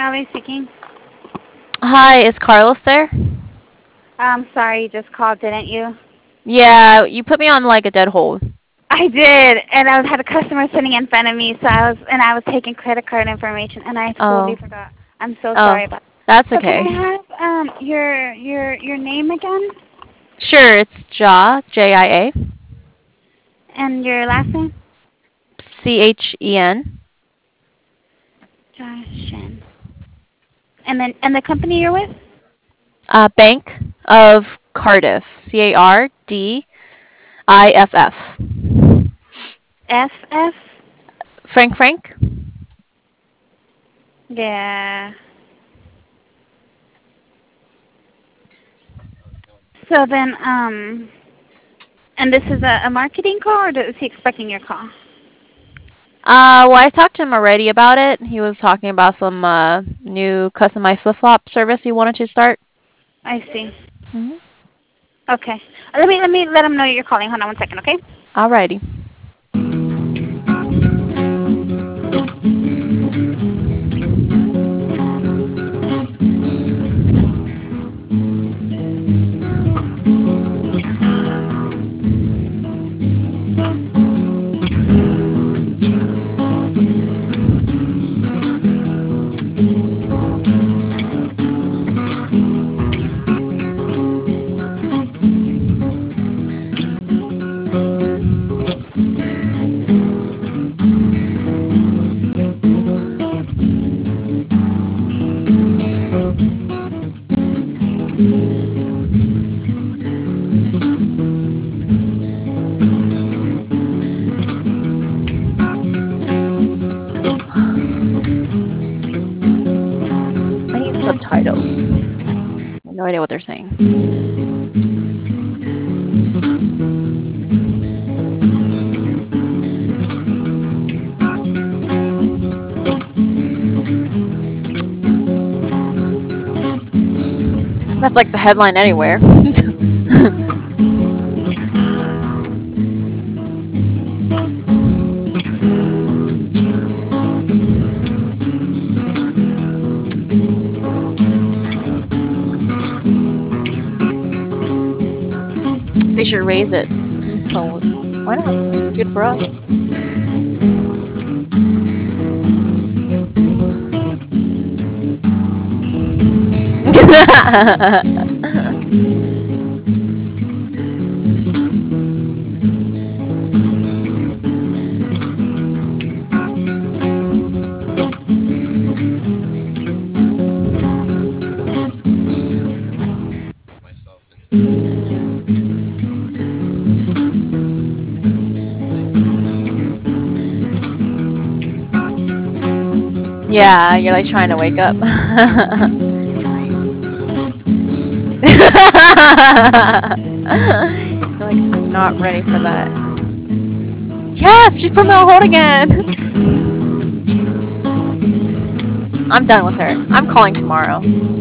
Ali speaking. Hi, is Carlos there? I'm sorry, you just called, didn't you? Yeah, you put me on like a dead hold. I did, and I had a customer sitting in front of me, so I was taking credit card information, and I totally Oh, forgot. I'm so oh, sorry about. that's So can okay. I have your name again Sure, it's Jia, and your last name? Chen. Jashin. And the company you're with? Bank of Cardiff, Cardiff. FF. Frank? Yeah. So then, and this is a marketing call, or is he expecting your call? Well, I talked to him already about it. He was talking about some new customized flip-flop service he wanted to start. I see. Hmm. Okay. Let me let him know you're calling. Hold on one second, okay? Alrighty. I need subtitles. I have no idea what they're saying. That's like the headline anywhere. They should raise it. So why not? It's good for us. Yeah, you're like trying to wake up. You're like, I'm not ready for that. Yes, she put me on hold again. I'm done with her. I'm calling tomorrow.